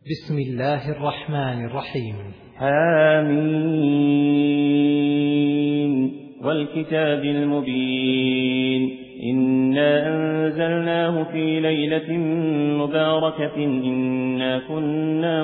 بسم الله الرحمن الرحيم. آمين والكتاب المبين إنا أنزلناه في ليلة مباركة إنا كنا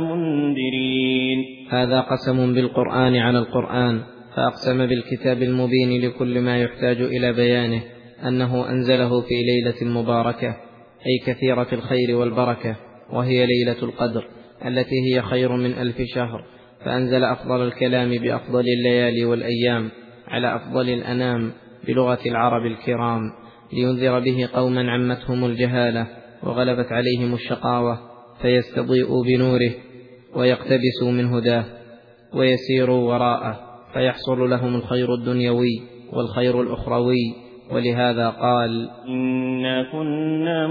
منذرين. هذا قسم بالقرآن على القرآن، فأقسم بالكتاب المبين لكل ما يحتاج إلى بيانه أنه أنزله في ليلة مباركة، أي كثيرة الخير والبركة، وهي ليلة القدر التي هي خير من 1000 شهر. فأنزل أفضل الكلام بأفضل الليالي والأيام على أفضل الأنام بلغة العرب الكرام، لينذر به قوما عمتهم الجهالة وغلبت عليهم الشقاوة، فيستضيئوا بنوره ويقتبسوا من هداه ويسيروا وراءه، فيحصل لهم الخير الدنيوي والخير الأخروي. ولهذا قال: إنا كنا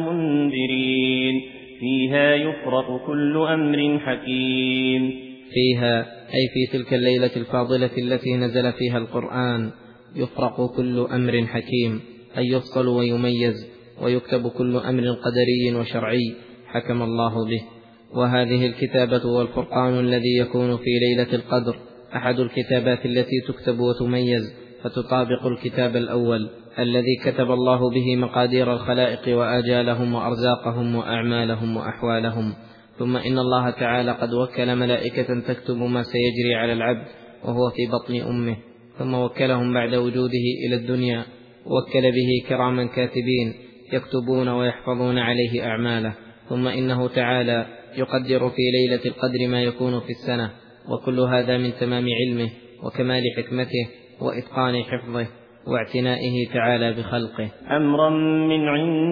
منذرين فيها يفرق كل أمر حكيم. فيها أي في تلك الليلة الفاضلة التي نزل فيها القرآن يفرق كل أمر حكيم، أي يفصل ويميز ويكتب كل أمر قدري وشرعي حكم الله به. وهذه الكتابة والفرقان الذي يكون في ليلة القدر أحد الكتابات التي تكتب وتميز، فتطابق الكتاب الأول الذي كتب الله به مقادير الخلائق وآجالهم وأرزاقهم وأعمالهم وأحوالهم. ثم إن الله تعالى قد وكل ملائكة تكتب ما سيجري على العبد وهو في بطن أمه، ثم وكلهم بعد وجوده إلى الدنيا، وكل به كراما كاتبين يكتبون ويحفظون عليه أعماله. ثم إنه تعالى يقدر في ليلة القدر ما يكون في السنة، وكل هذا من تمام علمه وكمال حكمته وإتقان حفظه واعتنائه تعالى بخلقه. أمرا من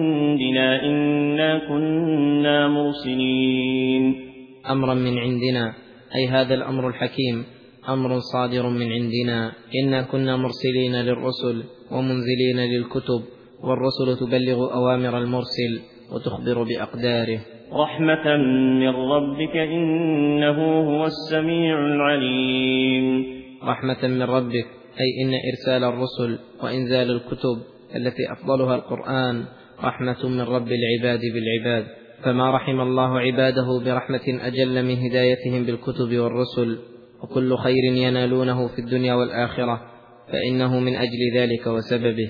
عندنا إنا كنا مرسلين. أمرا من عندنا أي هذا الأمر الحكيم أمر صادر من عندنا، إنا كنا مرسلين للرسل ومنزلين للكتب، والرسل تبلغ أوامر المرسل وتخبر بأقداره. رحمة من ربك إنه هو السميع العليم. رحمة من ربك أي إن إرسال الرسل وإنزال الكتب التي أفضلها القرآن رحمة من رب العباد بالعباد، فما رحم الله عباده برحمة أجل من هدايتهم بالكتب والرسل، وكل خير ينالونه في الدنيا والآخرة فإنه من أجل ذلك وسببه.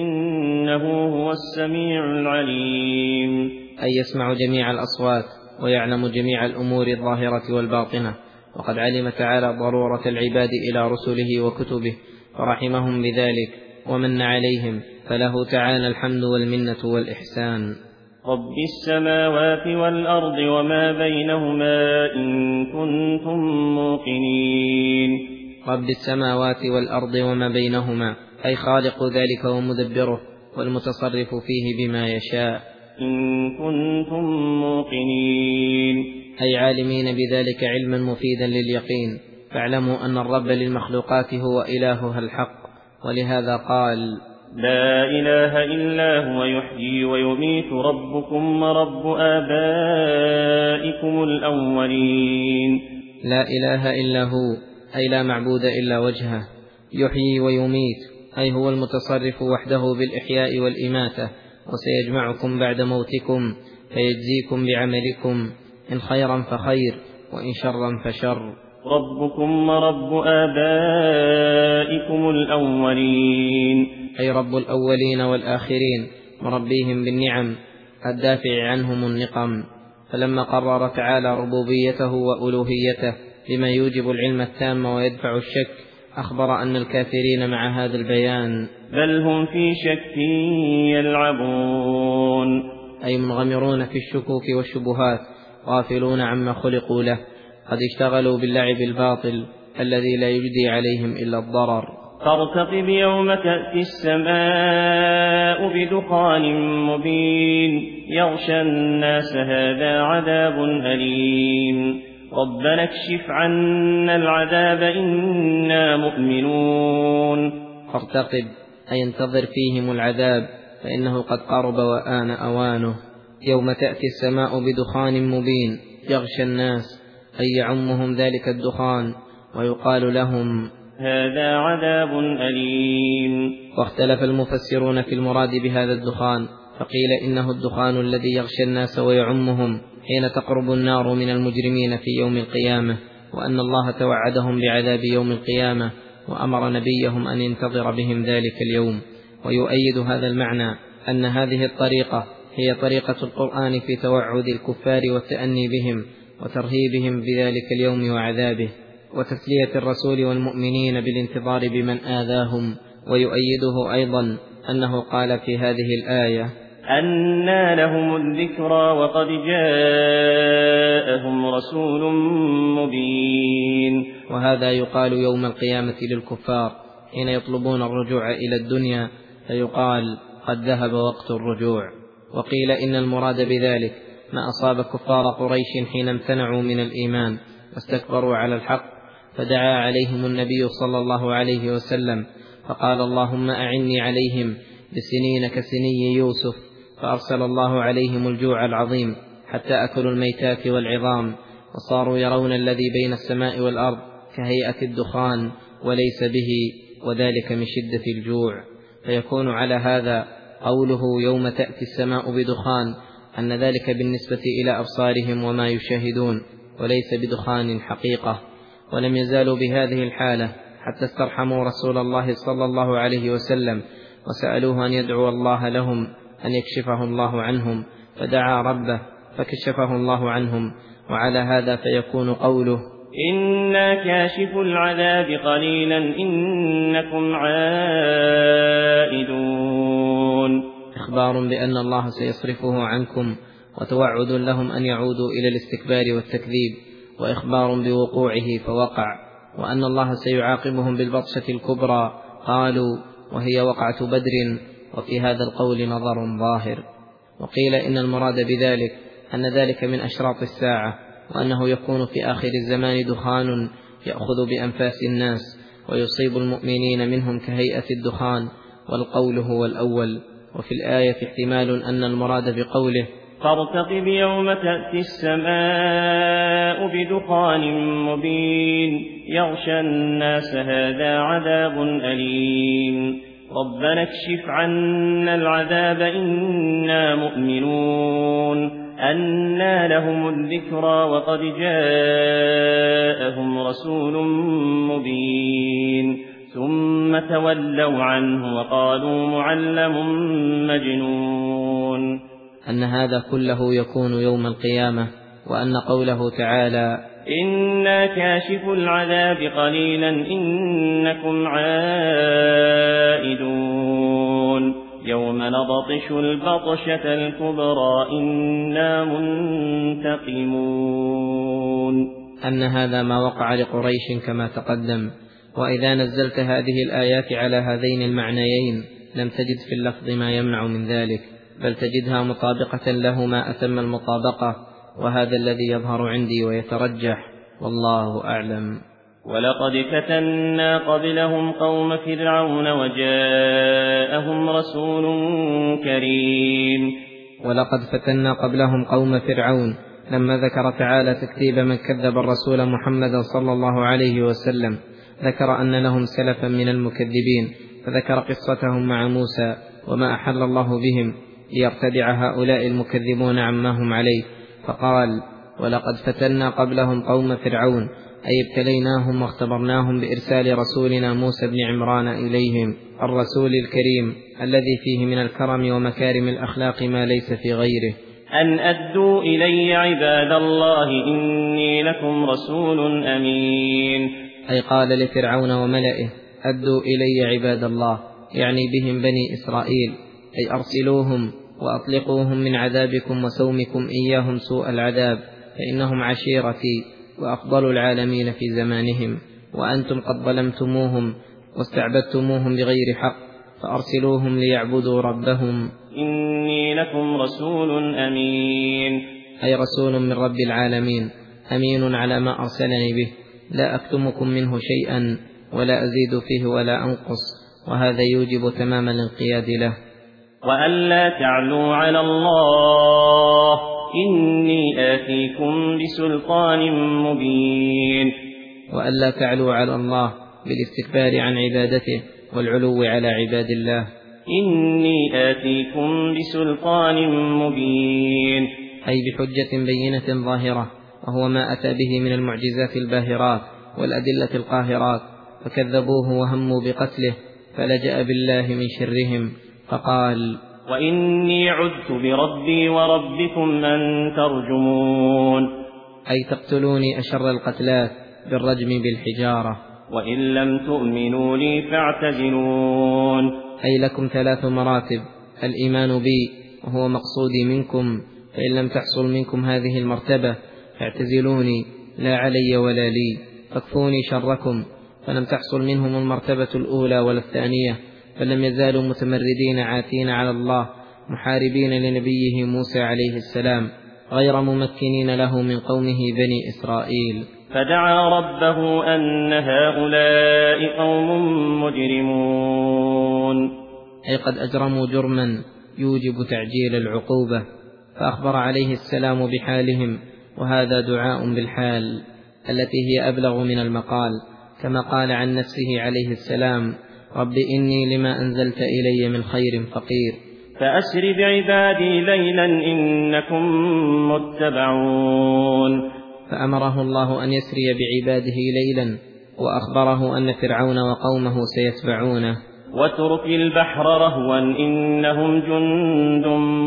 إنه هو السميع العليم أي يسمع جميع الأصوات ويعلم جميع الأمور الظاهرة والباطنة، وقد علم تعالى ضرورة العباد إلى رسله وكتبه فرحمهم بذلك ومن عليهم، فله تعالى الحمد والمنة والإحسان. رب السماوات والأرض وما بينهما إن كنتم موقنين. رب السماوات والأرض وما بينهما أي خالق ذلك ومدبره والمتصرف فيه بما يشاء. إن كنتم موقنين أي عالمين بذلك علما مفيدا لليقين، فاعلموا أن الرب للمخلوقات هو إلهها الحق. ولهذا قال: لا إله إلا هو يحيي ويميت ربكم ورب آبائكم الأولين. لا إله إلا هو أي لا معبود إلا وجهه، يحيي ويميت أي هو المتصرف وحده بالإحياء والإماتة، وسيجمعكم بعد موتكم فيجزيكم بعملكم، إن خيرا فخير وإن شرا فشر. ربكم ورب آبائكم الأولين أي رب الأولين والآخرين، مربيهم بالنعم الدافع عنهم النقم. فلما قرر تعالى ربوبيته وألوهيته بما يوجب العلم التام ويدفع الشك، أخبر أن الكافرين مع هذا البيان بل هم في شك يلعبون، أي منغمرون في الشكوك والشبهات غافلون عما خلقوا له، قد اشتغلوا باللعب الباطل الذي لا يجدي عليهم إلا الضرر. فارتقب يوم تأتي السماء بدخان مبين يغشى الناس هذا عذاب أليم. ربنا اكشف عنا العذاب إنا مؤمنون. فارتقب أي انتظر فيهم العذاب فإنه قد قرب وآن أوانه. يوم تأتي السماء بدخان مبين يغشى الناس أي يعمهم ذلك الدخان، ويقال لهم هذا عذاب أليم. واختلف المفسرون في المراد بهذا الدخان، فقيل إنه الدخان الذي يغشى الناس ويعمهم حين تقرب النار من المجرمين في يوم القيامة، وأن الله توعدهم بعذاب يوم القيامة وأمر نبيهم أن ينتظر بهم ذلك اليوم. ويؤيد هذا المعنى أن هذه الطريقة هي طريقة القرآن في توعد الكفار والتأني بهم وترهيبهم بذلك اليوم وعذابه، وتسلية الرسول والمؤمنين بالانتظار بمن آذاهم. ويؤيده أيضا أنه قال في هذه الآية: أنى لهم الذكرى وقد جاءهم رسول مبين. وهذا يقال يوم القيامة للكفار حين يطلبون الرجوع إلى الدنيا، فيقال: قد ذهب وقت الرجوع. وقيل إن المراد بذلك ما أصاب كفار قريش حين امتنعوا من الإيمان واستكبروا على الحق، فدعا عليهم النبي صلى الله عليه وسلم فقال: اللهم أعني عليهم بسنين كسني يوسف، فأرسل الله عليهم الجوع العظيم حتى أكلوا الميتات والعظام، وصاروا يرون الذي بين السماء والأرض كهيئة الدخان وليس به، وذلك من شدة الجوع. فيكون على هذا قوله يوم تأتي السماء بدخان أن ذلك بالنسبة إلى أبصارهم وما يشاهدون، وليس بدخان حقيقة. ولم يزالوا بهذه الحالة حتى استرحموا رسول الله صلى الله عليه وسلم وسألوه أن يدعو الله لهم أن يكشفه الله عنهم، فدعا ربه فكشفه الله عنهم. وعلى هذا فيكون قوله: إنا كاشف العذاب قليلا إنكم عائدون، إخبار بأن الله سيصرفه عنكم، وتوعد لهم أن يعودوا إلى الاستكبار والتكذيب، وإخبار بوقوعه فوقع، وأن الله سيعاقبهم بالبطشة الكبرى. قالوا: وهي وقعة بدر. وفي هذا القول نظر ظاهر. وقيل إن المراد بذلك أن ذلك من أشراط الساعة، وأنه يكون في آخر الزمان دخان يأخذ بأنفاس الناس ويصيب المؤمنين منهم كهيئة الدخان، والقول هو الأول. وفي الآية احتمال أن المراد بقوله: فارتقب يوم تأتي السماء بدخان مبين يغشى الناس هذا عذاب أليم ربنا اكشف عنا العذاب إنا مؤمنون. أنى لهم الذكرى وقد جاءهم رسول مبين ثم تولوا عنه وقالوا معلم مجنون. أن هذا كله يكون يوم القيامة، وأن قوله تعالى: إنا كاشف العذاب قليلا إنكم عائدون يوم نبطش البطشة الكبرى إنا منتقمون. أن هذا ما وقع لقريش كما تقدم. وإذا نزلت هذه الآيات على هذين المعنيين لم تجد في اللفظ ما يمنع من ذلك، بل تجدها مطابقة له ما أتم المطابقة، وهذا الذي يظهر عندي ويترجح، والله أعلم. ولقد فتنا قبلهم قوم فرعون وجاءهم رسول كريم. ولقد فتنا قبلهم قوم فرعون لما ذكر تعالى تكذيب من كذب الرسول محمد صلى الله عليه وسلم، ذكر أن لهم سلفا من المكذبين، فذكر قصتهم مع موسى وما أحل الله بهم ليرتدع هؤلاء المكذبون عما هم عليه، فقال: ولقد فتنا قبلهم قوم فرعون، أي ابتليناهم واختبرناهم بإرسال رسولنا موسى بن عمران إليهم، الرسول الكريم الذي فيه من الكرم ومكارم الأخلاق ما ليس في غيره. أن أدوا إلي عباد الله إني لكم رسول أمين. أي قال لفرعون وملئه: أدوا إلي عباد الله، يعني بهم بني إسرائيل، أي أرسلوهم وأطلقوهم من عذابكم وسومكم إياهم سوء العذاب، فإنهم عشيرتي وأفضل العالمين في زمانهم، وأنتم قد ظلمتموهم واستعبدتموهم بغير حق، فأرسلوهم ليعبدوا ربهم. إني لكم رسول أمين، أي رسول من رب العالمين، أمين على ما أرسلني به، لا أكتمكم منه شيئا ولا أزيد فيه ولا أنقص، وهذا يوجب تمام الانقياد له. وألا تعلوا على الله إني آتيكم بسلطان مبين. وألا تعلوا على الله بالاستكبار عن عبادته والعلو على عباد الله. إني آتيكم بسلطان مبين، أي بحجة بينة ظاهرة، وهو ما أتى به من المعجزات الباهرات والأدلة القاهرات، فكذبوه وهموا بقتله فلجأ بالله من شرهم فقال: وإني عذت بربي وربكم أن ترجمون، أي تقتلوني أشر القتلات بالرجم بالحجارة. وإن لم تؤمنوا لي فاعتزلون، أي لكم 3 مراتب: الإيمان بي وهو مقصودي منكم، فإن لم تحصل منكم هذه المرتبة فاعتزلوني لا علي ولا لي، فاكفوني شركم. فلم تحصل منهم المرتبة الأولى ولا الثانية، فلم يزالوا متمردين عاتين على الله، محاربين لنبيه موسى عليه السلام، غير ممكنين له من قومه بني إسرائيل. فدعا ربه أن هؤلاء قوم مجرمون، أي قد أجرموا جرما يوجب تعجيل العقوبة، فأخبر عليه السلام بحالهم، وهذا دعاء بالحال التي هي أبلغ من المقال، كما قال عن نفسه عليه السلام: رب إني لما أنزلت إلي من خير فقير. فأسر بعبادي ليلا إنكم متبعون، فأمره الله أن يسري بعباده ليلا، وأخبره أن فرعون وقومه سيتبعونه. واترك البحر رهوا إنهم جند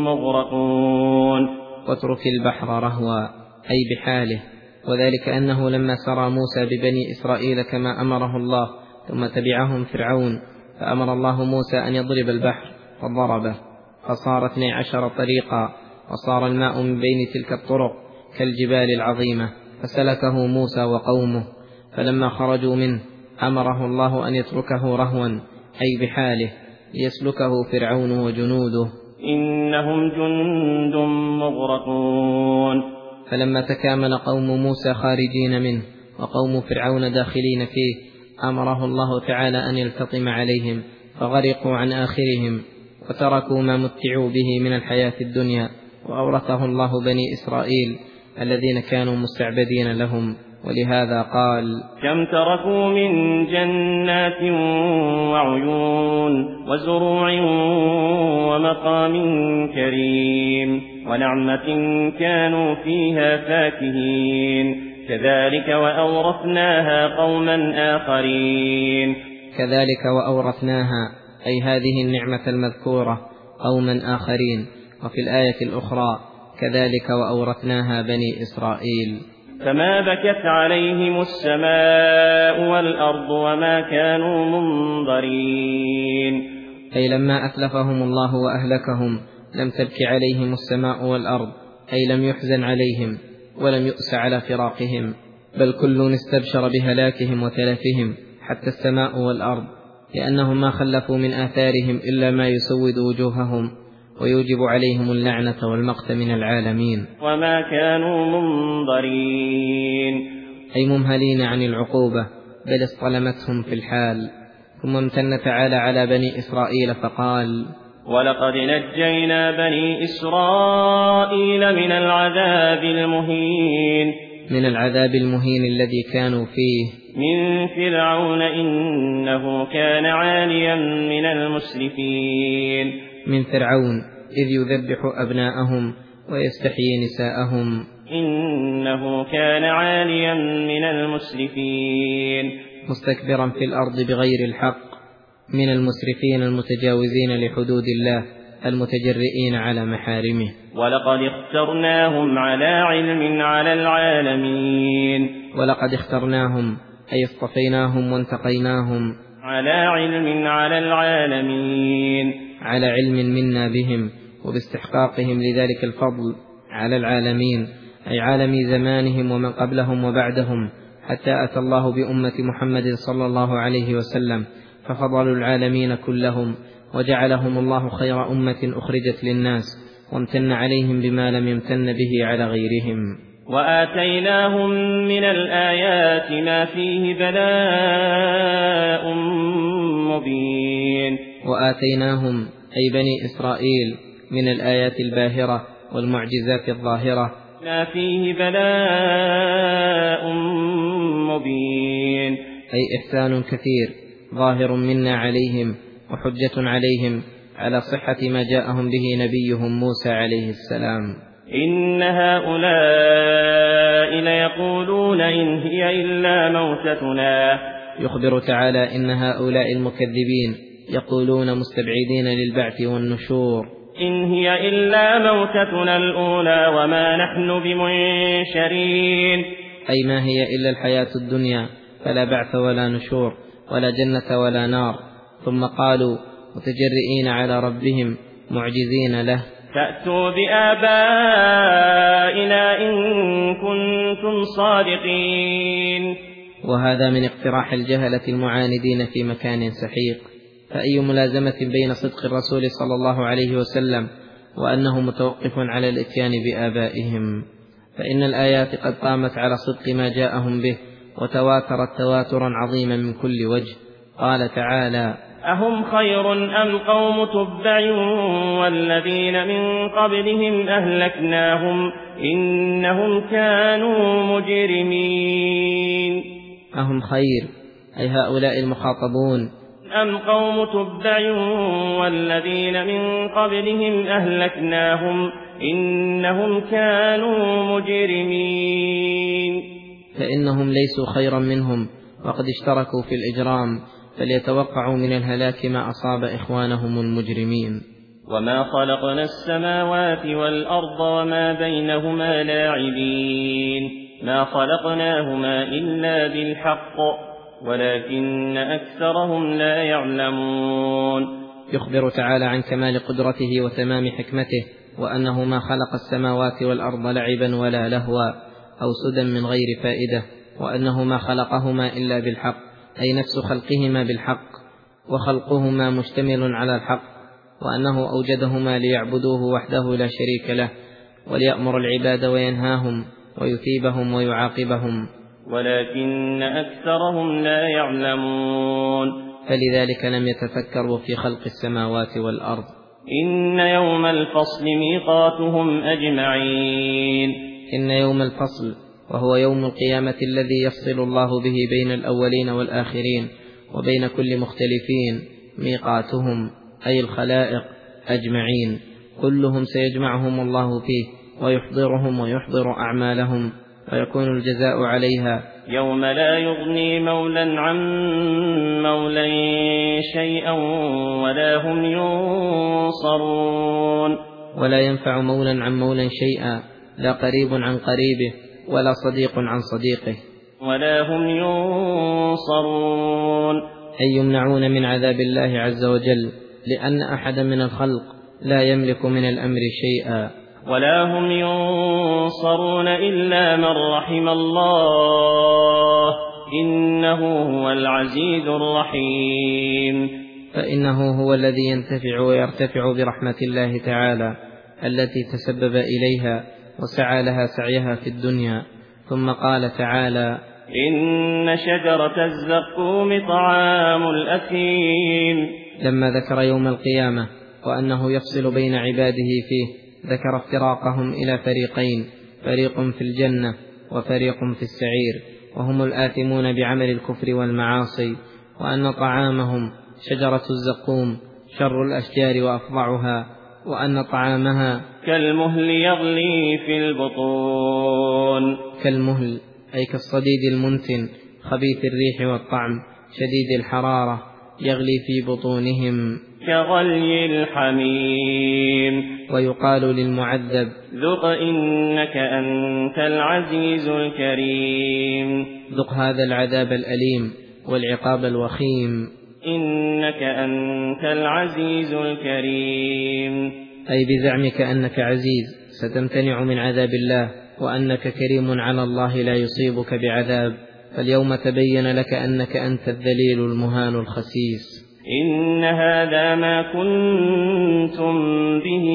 مغرقون، واترك البحر رهوا أي بحاله، وذلك أنه لما سرى موسى ببني إسرائيل كما أمره الله ثم تبعهم فرعون، فأمر الله موسى أن يضرب البحر فضربه، فصار 12 طريقا، وصار الماء من بين تلك الطرق كالجبال العظيمة، فسلكه موسى وقومه. فلما خرجوا منه أمره الله أن يتركه رهوا أي بحاله، ليسلكه فرعون وجنوده، إنهم جند مغرقون. فلما تكامل قوم موسى خارجين منه وقوم فرعون داخلين فيه، أمره الله تعالى أن يلتطم عليهم، فغرقوا عن آخرهم، وتركوا ما متعوا به من الحياة الدنيا، وأورثه الله بني إسرائيل الذين كانوا مستعبدين لهم. ولهذا قال: كم تركوا من جنات وعيون وزروع ومقام كريم ونعمة كانوا فيها فاكهين، كذلك وأورثناها قوما آخرين. كذلك وأورثناها أي هذه النعمة المذكورة قوما آخرين. وفي الآية الأخرى: كذلك وأورثناها بني إسرائيل. فما بكت عليهم السماء والأرض وما كانوا منظرين، أي لما أتلفهم الله وأهلكهم لم تبكي عليهم السماء والأرض، أي لم يحزن عليهم ولم يؤس على فراقهم، بل كل استبشر بهلاكهم وتلفهم، حتى السماء والأرض، لأنهم ما خلفوا من آثارهم إلا ما يسود وجوههم ويوجب عليهم اللعنة والمقت من العالمين. وما كانوا منظرين، أي ممهلين عن العقوبة، بل اصطلمتهم في الحال. ثم امتن تعالى على بني إسرائيل فقال: ولقد نجينا بني إسرائيل من العذاب المهين. من العذاب المهين الذي كانوا فيه، من فرعون إنه كان عاليا من المسرفين. من فرعون إذ يذبح أبناءهم ويستحيي نساءهم، إنه كان عاليا من المسرفين. مستكبرا في الأرض بغير الحق، من المسرفين المتجاوزين لحدود الله المتجرئين على محارمه. ولقد اخترناهم على علم على العالمين. ولقد اخترناهم أي اصطفيناهم وانتقيناهم، على علم على العالمين، على علم منا بهم وباستحقاقهم لذلك الفضل على العالمين، أي عالم زمانهم ومن قبلهم وبعدهم، حتى أتى الله بأمة محمد صلى الله عليه وسلم ففضلوا العالمين كلهم، وجعلهم الله خير أمة أخرجت للناس، وامتن عليهم بما لم يمتن به على غيرهم. وآتيناهم من الآيات ما فيه بلاء مبين. وآتيناهم أي بني إسرائيل من الآيات الباهرة والمعجزات الظاهرة ما فيه بلاء مبين، أي إحسان كثير ظاهر منا عليهم وحجة عليهم على صحة ما جاءهم به نبيهم موسى عليه السلام. إن هؤلاء ليقولون إن هي إلا موتتنا. يخبر تعالى إن هؤلاء المكذبين يقولون مستبعدين للبعث والنشور: إن هي إلا موتتنا الأولى وما نحن بمنشرين. أي ما هي إلا الحياة الدنيا، فلا بعث ولا نشور ولا جنة ولا نار. ثم قالوا متجرئين على ربهم معجزين له: فأتوا بآبائنا إن كنتم صادقين. وهذا من اقتراح الجهلة المعاندين في مكان سحيق. فأي ملازمة بين صدق الرسول صلى الله عليه وسلم وأنه متوقف على الإتيان بآبائهم؟ فإن الآيات قد قامت على صدق ما جاءهم به وتواترت تواترا عظيما من كل وجه. قال تعالى: أهم خير أم قوم تبع والذين من قبلهم أهلكناهم إنهم كانوا مجرمين. أهم خير أي هؤلاء المخاطبون. أم قوم تبع والذين من قبلهم أهلكناهم إنهم كانوا مجرمين. فإنهم ليسوا خيرا منهم وقد اشتركوا في الإجرام، فليتوقعوا من الهلاك ما أصاب إخوانهم المجرمين. وما خلقنا السماوات والأرض وما بينهما لاعبين ما خلقناهما إلا بالحق ولكن أكثرهم لا يعلمون. يخبر تعالى عن كمال قدرته وتمام حكمته، وأنه ما خلق السماوات والأرض لعبا ولا لهوا أو سدى من غير فائدة، وأنه ما خلقهما إلا بالحق، أي نفس خلقهما بالحق، وخلقهما مشتمل على الحق، وأنه أوجدهما ليعبدوه وحده لا شريك له، وليأمر العباد وينهاهم ويثيبهم ويعاقبهم، ولكن أكثرهم لا يعلمون. فلذلك لم يتفكروا في خلق السماوات والأرض. إن يوم الفصل ميقاتهم أجمعين. إن يوم الفصل وهو يوم القيامة الذي يفصل الله به بين الأولين والآخرين وبين كل مختلفين، ميقاتهم أي الخلائق أجمعين، كلهم سيجمعهم الله فيه ويحضرهم ويحضر أعمالهم ويكون الجزاء عليها. يوم لا يغني مولى عن مولى شيئا ولا هم ينصرون. ولا ينفع مولى عن مولى شيئا، لا قريب عن قريبه ولا صديق عن صديقه، ولا هم ينصرون، أي يمنعون من عذاب الله عز وجل، لأن أحدا من الخلق لا يملك من الأمر شيئا. ولا هم ينصرون إلا من رحم الله إنه هو العزيز الرحيم. فإنه هو الذي ينتفع ويرتفع برحمة الله تعالى التي تسبب إليها وسعى لها سعيها في الدنيا. ثم قال تعالى: إن شجرة الزقوم طعام الأثيم. لما ذكر يوم القيامة وأنه يفصل بين عباده فيه، ذكر افتراقهم إلى فريقين، فريق في الجنة وفريق في السعير، وهم الآثمون بعمل الكفر والمعاصي، وأن طعامهم شجرة الزقوم شر الأشجار وأفظعها، وأن طعامها كالمهل يغلي في البطون. كالمهل أي كالصديد المنتن خبيث الريح والطعم شديد الحرارة، يغلي في بطونهم كغلي الحميم. ويقال للمعذب: ذق إنك أنت العزيز الكريم. ذق هذا العذاب الأليم والعقاب الوخيم. إنك أنت العزيز الكريم، أي بزعمك أنك عزيز ستمتنع من عذاب الله، وأنك كريم على الله لا يصيبك بعذاب، فاليوم تبين لك أنك أنت الذليل المهان الخسيس. إن هذا ما كنتم به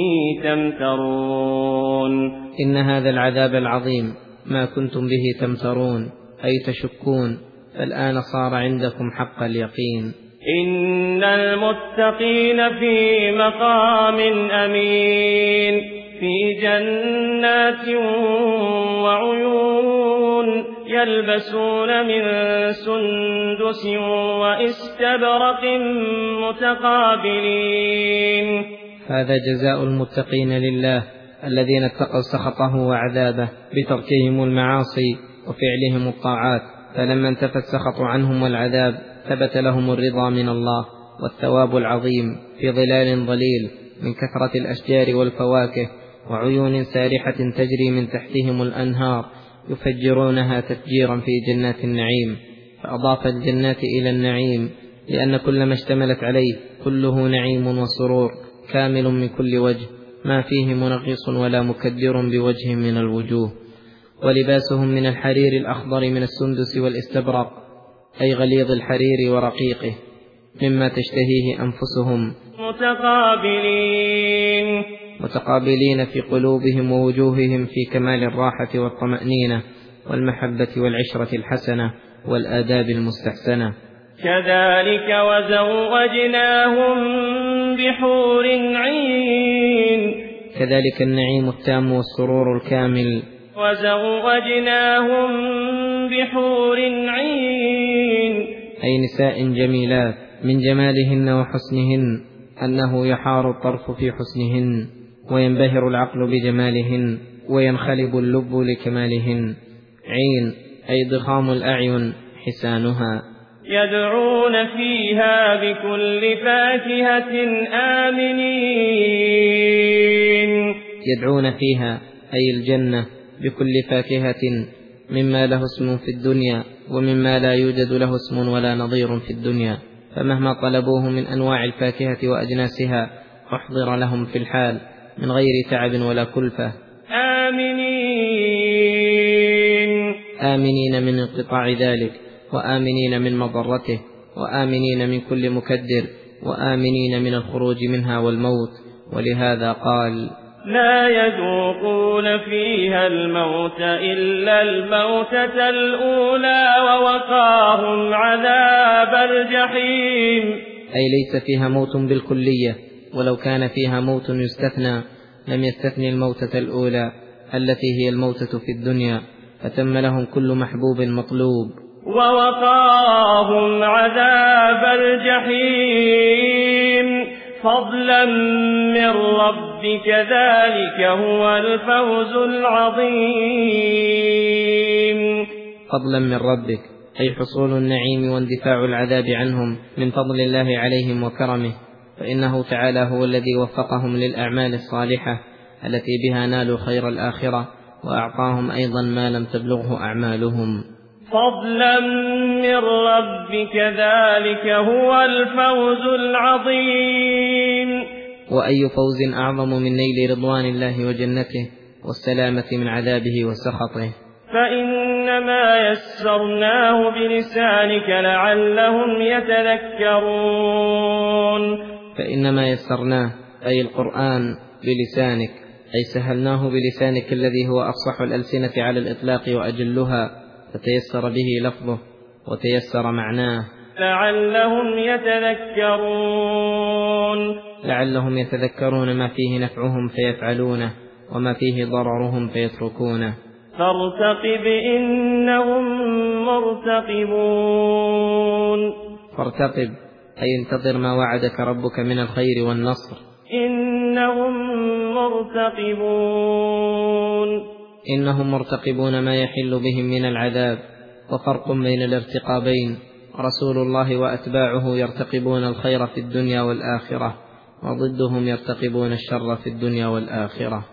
تمترون. إن هذا العذاب العظيم ما كنتم به تمترون، أي تشكون، فالآن صار عندكم حق اليقين. إن المتقين في مقام أمين في جنات وعيون يلبسون من سندس وإستبرق متقابلين. هذا جزاء المتقين لله الذين اتقوا سخطه وعذابه بتركهم المعاصي وفعلهم الطاعات، فلما انتفى السخط عنهم والعذاب ثبت لهم الرضا من الله والثواب العظيم في ظلال ظليل من كثرة الأشجار والفواكه وعيون سارحة تجري من تحتهم الأنهار يفجرونها تفجيرا في جنات النعيم. فأضاف الجنات إلى النعيم لأن كل ما اشتملت عليه كله نعيم وسرور كامل من كل وجه، ما فيه منغص ولا مكدر بوجه من الوجوه. ولباسهم من الحرير الأخضر من السندس والاستبرق، أي غليظ الحرير ورقيقه، مما تشتهيه أنفسهم، متقابلين في قلوبهم ووجوههم في كمال الراحة والطمأنينة والمحبة والعشرة الحسنة والآداب المستحسنة. كذلك وزوجناهم بحور عين. كذلك النعيم التام والسرور الكامل. وزوجناهم بحور عين، أي نساء جميلات من جمالهن وحسنهن أنه يحار الطرف في حسنهن وينبهر العقل بجمالهن وينخلب اللب لكمالهن. عين أي ضخام الأعين حسانها. يدعون فيها بكل فاكهة آمنين. يدعون فيها أي الجنة بكل فاكهة مما له اسم في الدنيا ومما لا يوجد له اسم ولا نظير في الدنيا، فمهما طلبوه من أنواع الفاكهة وأجناسها أحضر لهم في الحال من غير تعب ولا كلفة. آمنين من انقطاع ذلك، وآمنين من مضرته، وآمنين من كل مكدر، وآمنين من الخروج منها والموت. ولهذا قال: لا يذوقون فيها الموت إلا الموتة الأولى ووقاهم عذاب الجحيم. أي ليس فيها موت بالكلية، ولو كان فيها موت يستثنى لم يستثني الموتة الأولى التي هي الموتة في الدنيا، فتم لهم كل محبوب مطلوب. ووقاهم عذاب الجحيم فضلا من ربك ذلك هو الفوز العظيم. فضلا من ربك أي حصول النعيم واندفاع العذاب عنهم من فضل الله عليهم وكرمه، فإنه تعالى هو الذي وفقهم للأعمال الصالحة التي بها نالوا خير الآخرة، وأعطاهم أيضا ما لم تبلغه أعمالهم. فضلا من ربك ذلك هو الفوز العظيم. وأي فوز أعظم من نيل رضوان الله وجنته والسلامة من عذابه وسخطه. فإنما يسرناه بلسانك لعلهم يتذكرون. فإنما يسرناه أي القرآن بلسانك، أي سهلناه بلسانك الذي هو أفصح الألسنة على الإطلاق وأجلها، فتيسر به لفظه وتيسر معناه. لعلهم يتذكرون ما فيه نفعهم فيفعلونه وما فيه ضررهم فيتركونه. فارتقب إنهم مرتقبون. فارتقب أي انتظر ما وعدك ربك من الخير والنصر. إنهم مرتقبون. إنهم مرتقبون ما يحل بهم من العذاب. وفرق بين الارتقابين: رسول الله وأتباعه يرتقبون الخير في الدنيا والآخرة، وضدهم يرتقبون الشر في الدنيا والآخرة.